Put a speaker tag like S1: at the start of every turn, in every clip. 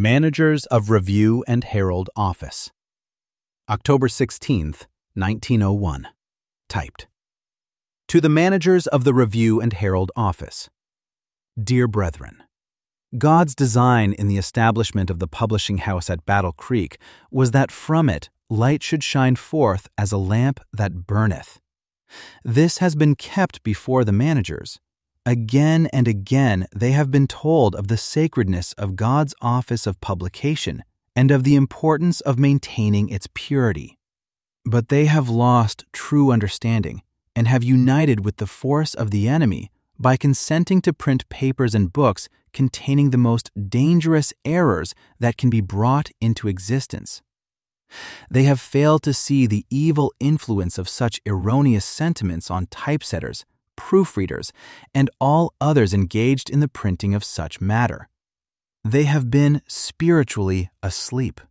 S1: Managers of Review and Herald Office. October 16th, 1901. Typed. To the managers of the Review and Herald Office. Dear Brethren, God's design in the establishment of the publishing house at Battle Creek was that from it light should shine forth as a lamp that burneth. This has been kept before the managers. Again and again they have been told of the sacredness of God's office of publication and of the importance of maintaining its purity. But they have lost true understanding and have united with the force of the enemy by consenting to print papers and books containing the most dangerous errors that can be brought into existence. They have failed to see the evil influence of such erroneous sentiments on typesetters, proofreaders, and all others engaged in the printing of such matter. They have been spiritually asleep.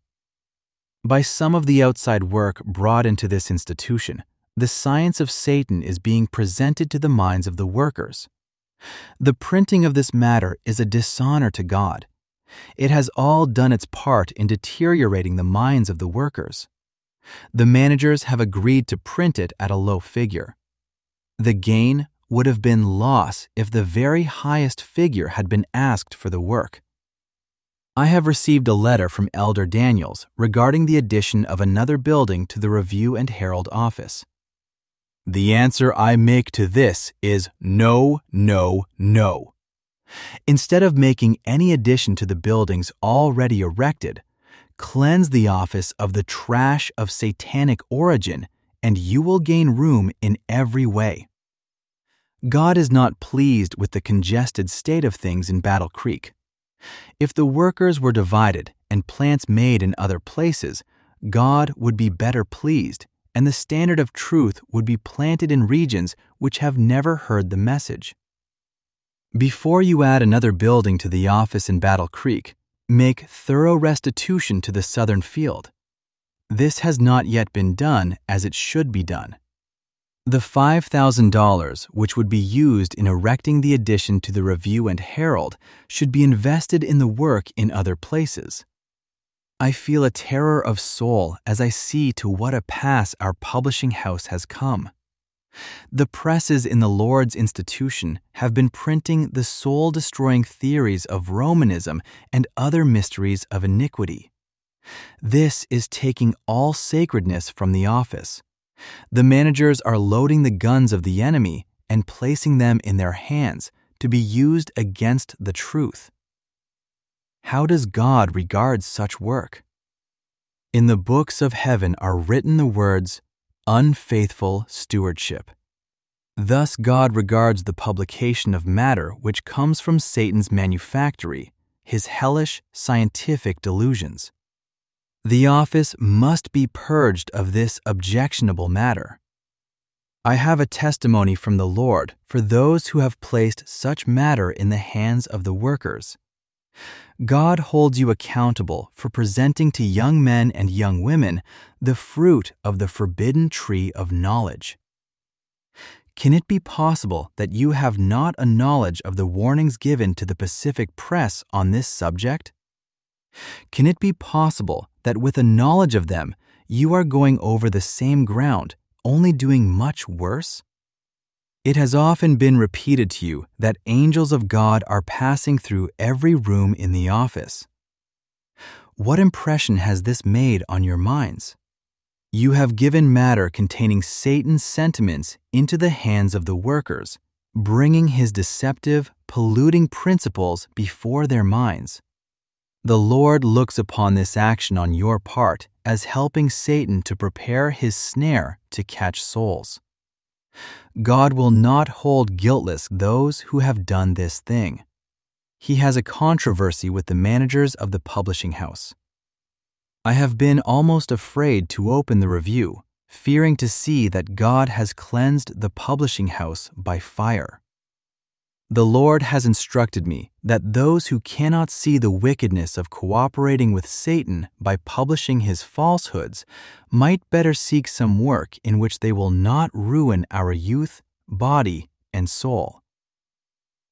S1: By some of the outside work brought into this institution, the science of Satan is being presented to the minds of the workers. The printing of this matter is a dishonor to God. It has all done its part in deteriorating the minds of the workers. The managers have agreed to print it at a low figure. The gain would have been loss if the very highest figure had been asked for the work. I have received a letter from Elder Daniels regarding the addition of another building to the Review and Herald office. The answer I make to this is no, no, no. Instead of making any addition to the buildings already erected, cleanse the office of the trash of satanic origin, and you will gain room in every way. God is not pleased with the congested state of things in Battle Creek. If the workers were divided and plants made in other places, God would be better pleased, and the standard of truth would be planted in regions which have never heard the message. Before you add another building to the office in Battle Creek, make thorough restitution to the southern field. This has not yet been done as it should be done. The $5,000, which would be used in erecting the addition to the Review and Herald, should be invested in the work in other places. I feel a terror of soul as I see to what a pass our publishing house has come. The presses in the Lord's institution have been printing the soul-destroying theories of Romanism and other mysteries of iniquity. This is taking all sacredness from the office. The managers are loading the guns of the enemy and placing them in their hands to be used against the truth. How does God regard such work? In the books of heaven are written the words, unfaithful stewardship. Thus God regards the publication of matter which comes from Satan's manufactory, his hellish scientific delusions. The office must be purged of this objectionable matter. I have a testimony from the Lord for those who have placed such matter in the hands of the workers. God holds you accountable for presenting to young men and young women the fruit of the forbidden tree of knowledge. Can it be possible that you have not a knowledge of the warnings given to the Pacific Press on this subject? Can it be possible that with a knowledge of them, you are going over the same ground, only doing much worse? It has often been repeated to you that angels of God are passing through every room in the office. What impression has this made on your minds? You have given matter containing Satan's sentiments into the hands of the workers, bringing his deceptive, polluting principles before their minds. The Lord looks upon this action on your part as helping Satan to prepare his snare to catch souls. God will not hold guiltless those who have done this thing. He has a controversy with the managers of the publishing house. I have been almost afraid to open the review, fearing to see that God has cleansed the publishing house by fire. The Lord has instructed me that those who cannot see the wickedness of cooperating with Satan by publishing his falsehoods might better seek some work in which they will not ruin our youth, body, and soul.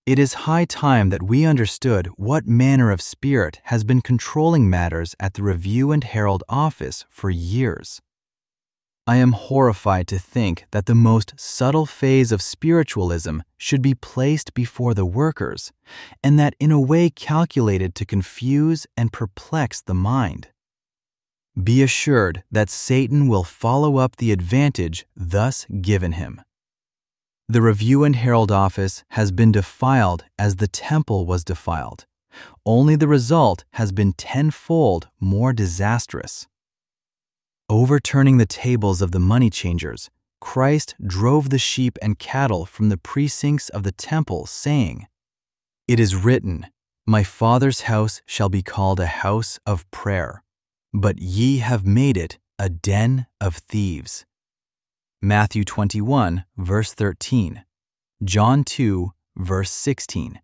S1: It is high time that we understood what manner of spirit has been controlling matters at the Review and Herald office for years. I am horrified to think that the most subtle phase of spiritualism should be placed before the workers, and that in a way calculated to confuse and perplex the mind. Be assured that Satan will follow up the advantage thus given him. The Review and Herald office has been defiled as the temple was defiled. Only the result has been tenfold more disastrous. Overturning the tables of the money changers, Christ drove the sheep and cattle from the precincts of the temple, saying, "It is written, My Father's house shall be called a house of prayer, but ye have made it a den of thieves." Matthew 21, verse 13. John 2, verse 16.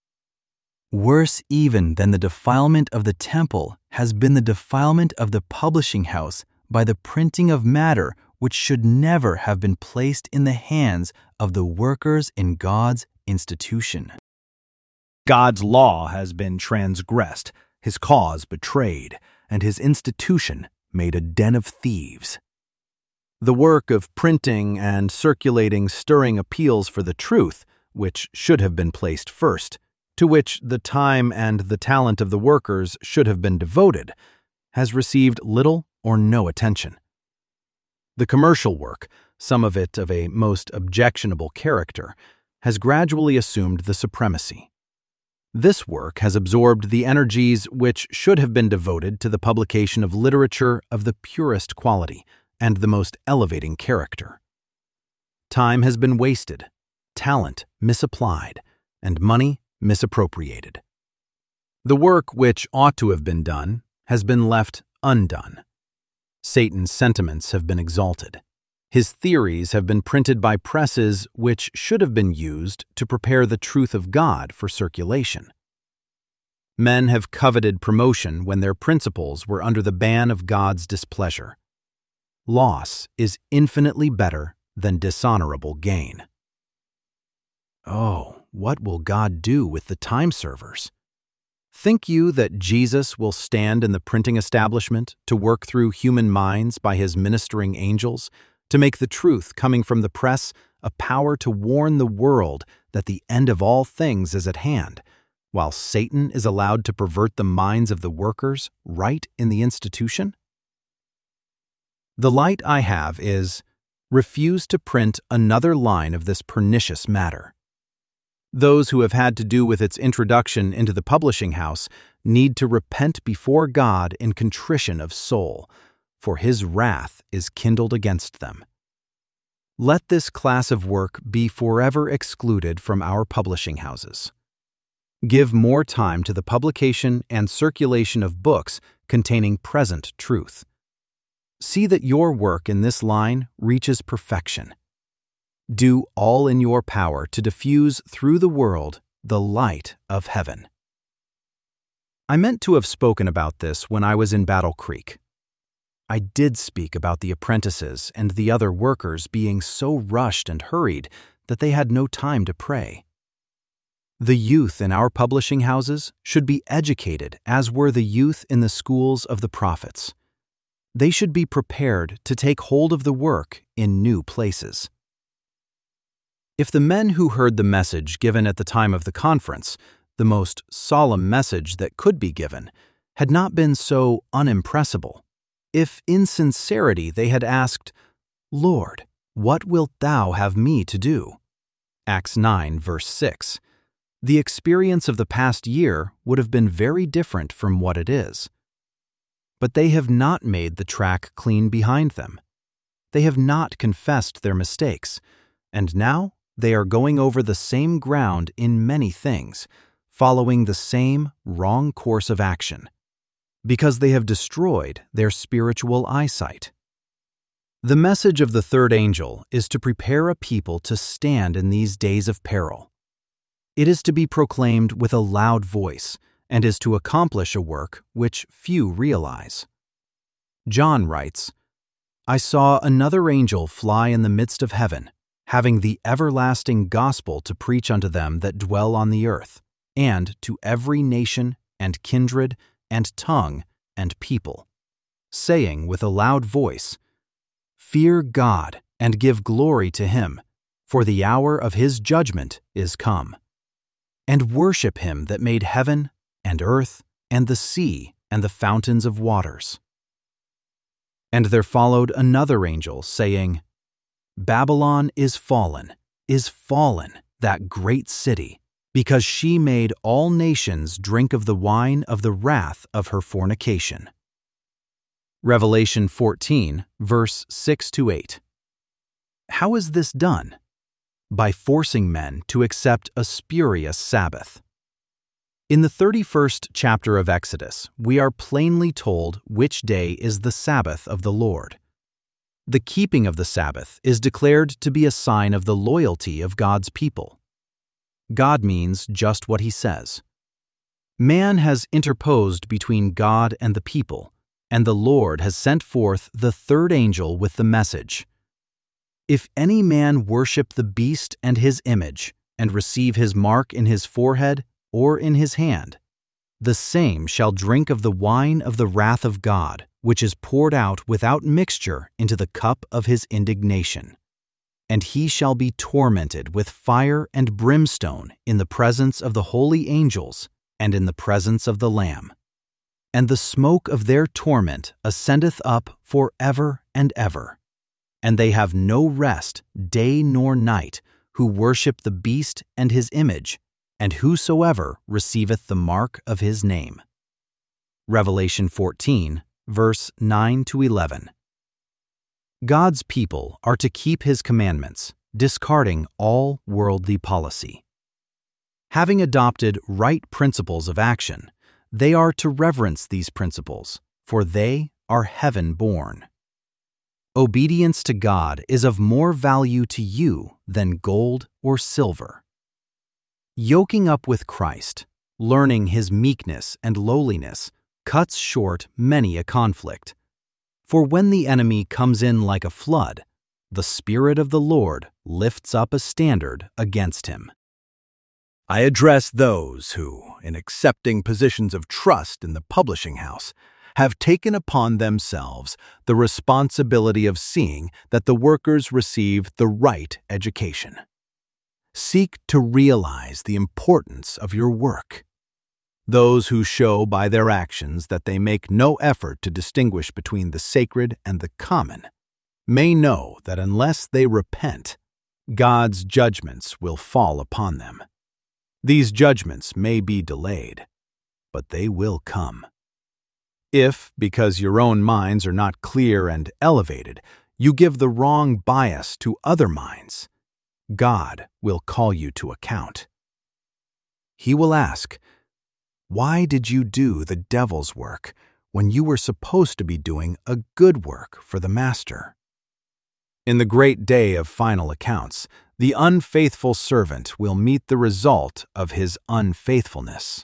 S1: Worse even than the defilement of the temple has been the defilement of the publishing house by the printing of matter which should never have been placed in the hands of the workers in God's institution.
S2: God's law has been transgressed, his cause betrayed, and his institution made a den of thieves.
S1: The work of printing and circulating stirring appeals for the truth, which should have been placed first, to which the time and the talent of the workers should have been devoted, has received little or no attention. The commercial work, some of it of a most objectionable character, has gradually assumed the supremacy. This work has absorbed the energies which should have been devoted to the publication of literature of the purest quality and the most elevating character. Time has been wasted, talent misapplied, and money misappropriated. The work which ought to have been done has been left undone. Satan's sentiments have been exalted. His theories have been printed by presses which should have been used to prepare the truth of God for circulation. Men have coveted promotion when their principles were under the ban of God's displeasure. Loss is infinitely better than dishonorable gain. Oh, what will God do with the time servers? Think you that Jesus will stand in the printing establishment to work through human minds by his ministering angels, to make the truth coming from the press a power to warn the world that the end of all things is at hand, while Satan is allowed to pervert the minds of the workers right in the institution? The light I have is, refuse to print another line of this pernicious matter. Those who have had to do with its introduction into the publishing house need to repent before God in contrition of soul, for his wrath is kindled against them. Let this class of work be forever excluded from our publishing houses. Give more time to the publication and circulation of books containing present truth. See that your work in this line reaches perfection. Do all in your power to diffuse through the world the light of heaven. I meant to have spoken about this when I was in Battle Creek. I did speak about the apprentices and the other workers being so rushed and hurried that they had no time to pray. The youth in our publishing houses should be educated as were the youth in the schools of the prophets. They should be prepared to take hold of the work in new places. If the men who heard the message given at the time of the conference, the most solemn message that could be given, had not been so unimpressible, if in sincerity they had asked, "Lord, what wilt thou have me to do?" Acts 9, verse 6, the experience of the past year would have been very different from what it is. But they have not made the track clean behind them. They have not confessed their mistakes, and now they are going over the same ground in many things, following the same wrong course of action, because they have destroyed their spiritual eyesight. The message of the third angel is to prepare a people to stand in these days of peril. It is to be proclaimed with a loud voice, and is to accomplish a work which few realize. John writes, "I saw another angel fly in the midst of heaven, having the everlasting gospel to preach unto them that dwell on the earth, and to every nation and kindred and tongue and people, saying with a loud voice, Fear God, and give glory to him, for the hour of his judgment is come. And worship him that made heaven and earth and the sea and the fountains of waters. And there followed another angel, saying, Babylon is fallen, that great city, because she made all nations drink of the wine of the wrath of her fornication. Revelation 14, verse 6-8. How is this done? By forcing men to accept a spurious Sabbath. In the 31st chapter of Exodus, we are plainly told which day is the Sabbath of the Lord. The keeping of the Sabbath is declared to be a sign of the loyalty of God's people. God means just what he says. Man has interposed between God and the people, and the Lord has sent forth the third angel with the message. If any man worship the beast and his image, and receive his mark in his forehead or in his hand, the same shall drink of the wine of the wrath of God, which is poured out without mixture into the cup of his indignation. And he shall be tormented with fire and brimstone in the presence of the holy angels and in the presence of the Lamb. And the smoke of their torment ascendeth up for ever and ever. And they have no rest day nor night, who worship the beast and his image, and whosoever receiveth the mark of his name. Revelation 14, verse 9-11. God's people are to keep his commandments, discarding all worldly policy. Having adopted right principles of action, they are to reverence these principles, for they are heaven-born. Obedience to God is of more value to you than gold or silver. Yoking up with Christ, learning his meekness and lowliness, cuts short many a conflict. For when the enemy comes in like a flood, the Spirit of the Lord lifts up a standard against him.
S2: I address those who, in accepting positions of trust in the publishing house, have taken upon themselves the responsibility of seeing that the workers receive the right education. Seek to realize the importance of your work. Those who show by their actions that they make no effort to distinguish between the sacred and the common may know that unless they repent, God's judgments will fall upon them. These judgments may be delayed, but they will come. If, because your own minds are not clear and elevated, you give the wrong bias to other minds, God will call you to account. He will ask, Why did you do the devil's work when you were supposed to be doing a good work for the Master? In the great day of final accounts, the unfaithful servant will meet the result of his unfaithfulness.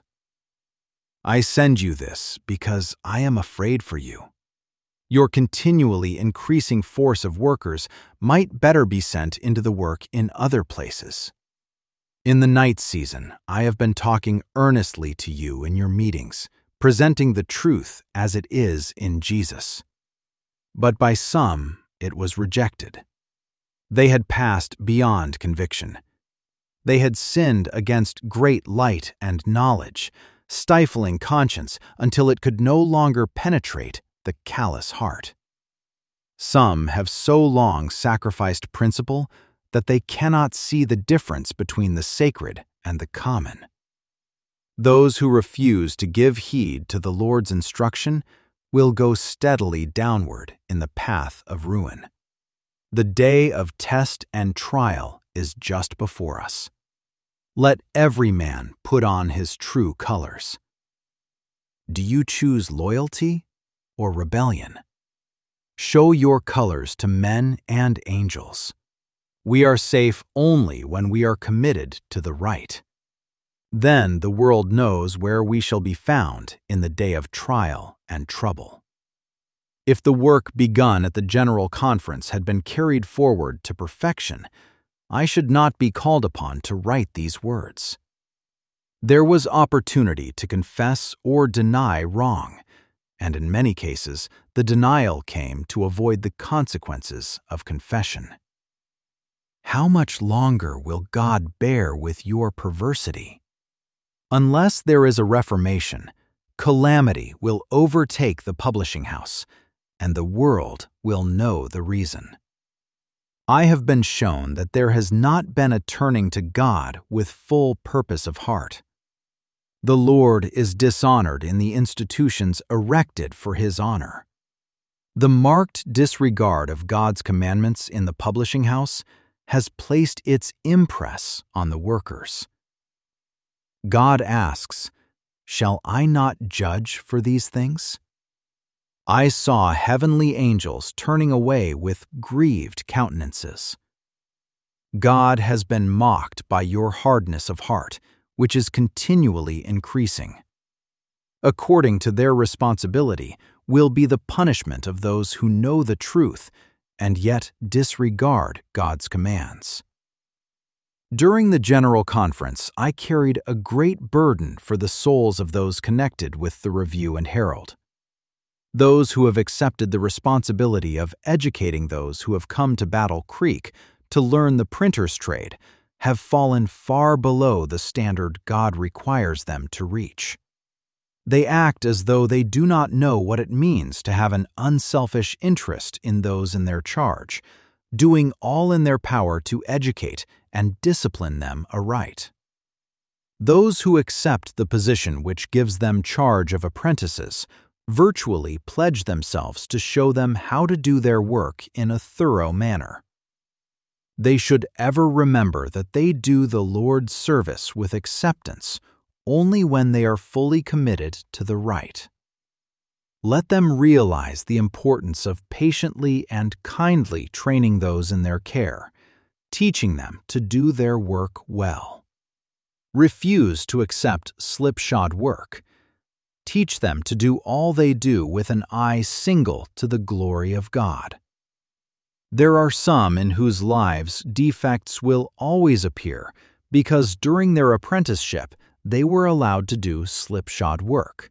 S2: I send you this because I am afraid for you. Your continually increasing force of workers might better be sent into the work in other places. In the night season, I have been talking earnestly to you in your meetings, presenting the truth as it is in Jesus. But by some it was rejected. They had passed beyond conviction. They had sinned against great light and knowledge, stifling conscience until it could no longer penetrate the callous heart. Some have so long sacrificed principle that they cannot see the difference between the sacred and the common. Those who refuse to give heed to the Lord's instruction will go steadily downward in the path of ruin. The day of test and trial is just before us. Let every man put on his true colors. Do you choose loyalty or rebellion? Show your colors to men and angels. We are safe only when we are committed to the right. Then the world knows where we shall be found in the day of trial and trouble. If the work begun at the General Conference had been carried forward to perfection,
S1: I should not be called upon to write these words. There was opportunity to confess or deny wrong, and in many cases, the denial came to avoid the consequences of confession. How much longer will God bear with your perversity? Unless there is a reformation, calamity will overtake the publishing house, and the world will know the reason. I have been shown that there has not been a turning to God with full purpose of heart. The Lord is dishonored in the institutions erected for His honor. The marked disregard of God's commandments in the publishing house has placed its impress on the workers. God asks, "Shall I not judge for these things?" I saw heavenly angels turning away with grieved countenances. God has been mocked by your hardness of heart, which is continually increasing. According to their responsibility will be the punishment of those who know the truth and yet disregard God's commands. During the General Conference, I carried a great burden for the souls of those connected with the Review and Herald. Those who have accepted the responsibility of educating those who have come to Battle Creek to learn the printer's trade have fallen far below the standard God requires them to reach. They act as though they do not know what it means to have an unselfish interest in those in their charge, doing all in their power to educate and discipline them aright. Those who accept the position which gives them charge of apprentices virtually pledge themselves to show them how to do their work in a thorough manner. They should ever remember that they do the Lord's service with acceptance only when they are fully committed to the right. Let them realize the importance of patiently and kindly training those in their care, teaching them to do their work well. Refuse to accept slipshod work. Teach them to do all they do with an eye single to the glory of God. There are some in whose lives defects will always appear because during their apprenticeship they were allowed to do slipshod work.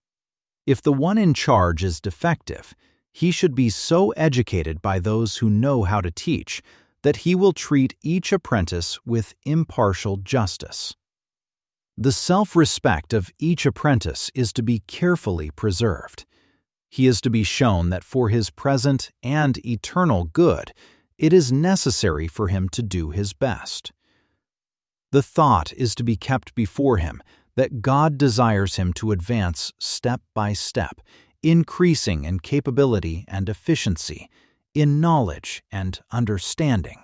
S1: If the one in charge is defective, he should be so educated by those who know how to teach that he will treat each apprentice with impartial justice. The self-respect of each apprentice is to be carefully preserved. He is to be shown that for his present and eternal good, it is necessary for him to do his best. The thought is to be kept before him that God desires him to advance step by step, increasing in capability and efficiency, in knowledge and understanding.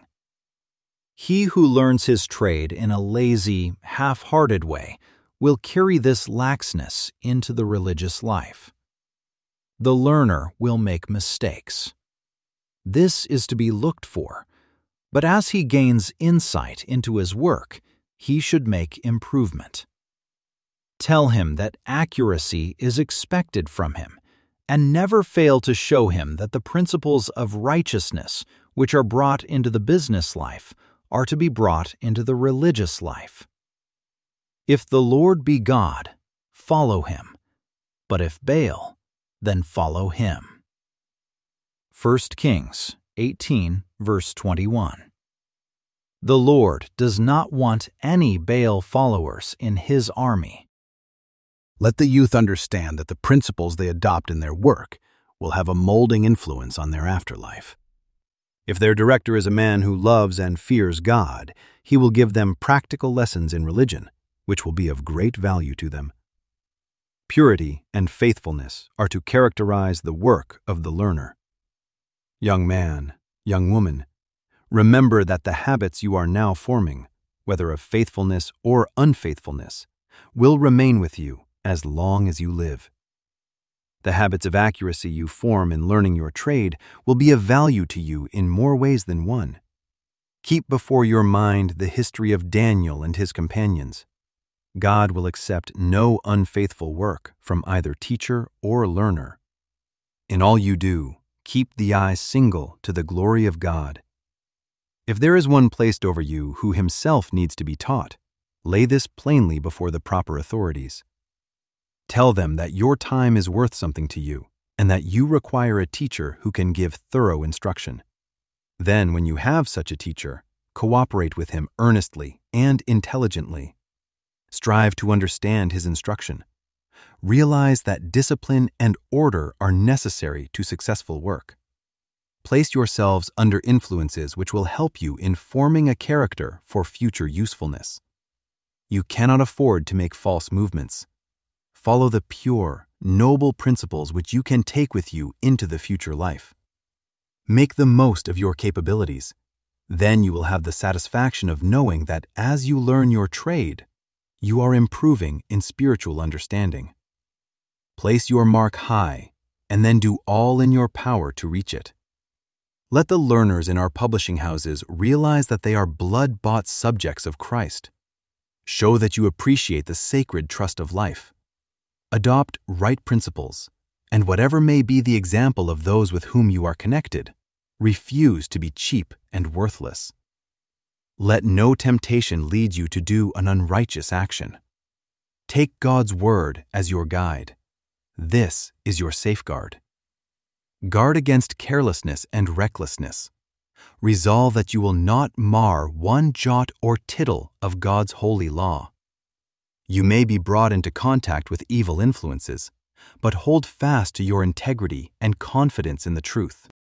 S1: He who learns his trade in a lazy, half-hearted way will carry this laxness into the religious life. The learner will make mistakes. This is to be looked for, but as he gains insight into his work, he should make improvement. Tell him that accuracy is expected from him, and never fail to show him that the principles of righteousness which are brought into the business life are to be brought into the religious life. If the Lord be God, follow him, but if Baal, then follow him. 1 Kings 18, verse 21. The Lord does not want any Baal followers in his army.
S2: Let the youth understand that the principles they adopt in their work will have a molding influence on their afterlife. If their director is a man who loves and fears God, he will give them practical lessons in religion, which will be of great value to them. Purity and faithfulness are to characterize the work of the learner. Young man, young woman, remember that the habits you are now forming, whether of faithfulness or unfaithfulness, will remain with you as long as you live. The habits of accuracy you form in learning your trade will be of value to you in more ways than one. Keep before your mind the history of Daniel and his companions. God will accept no unfaithful work from either teacher or learner. In all you do, keep the eye single to the glory of God.
S1: If there is one placed over you who himself needs to be taught, lay this plainly before the proper authorities. Tell them that your time is worth something to you and that you require a teacher who can give thorough instruction. Then, when you have such a teacher, cooperate with him earnestly and intelligently. Strive to understand his instruction. Realize that discipline and order are necessary to successful work. Place yourselves under influences which will help you in forming a character for future usefulness. You cannot afford to make false movements. Follow the pure, noble principles which you can take with you into the future life. Make the most of your capabilities. Then you will have the satisfaction of knowing that as you learn your trade, you are improving in spiritual understanding. Place your mark high, and then do all in your power to reach it. Let the learners in our publishing houses realize that they are blood-bought subjects of Christ. Show that you appreciate the sacred trust of life. Adopt right principles, and whatever may be the example of those with whom you are connected, refuse to be cheap and worthless. Let no temptation lead you to do an unrighteous action. Take God's word as your guide. This is your safeguard. Guard against carelessness and recklessness. Resolve that you will not mar one jot or tittle of God's holy law. You may be brought into contact with evil influences, but hold fast to your integrity and confidence in the truth.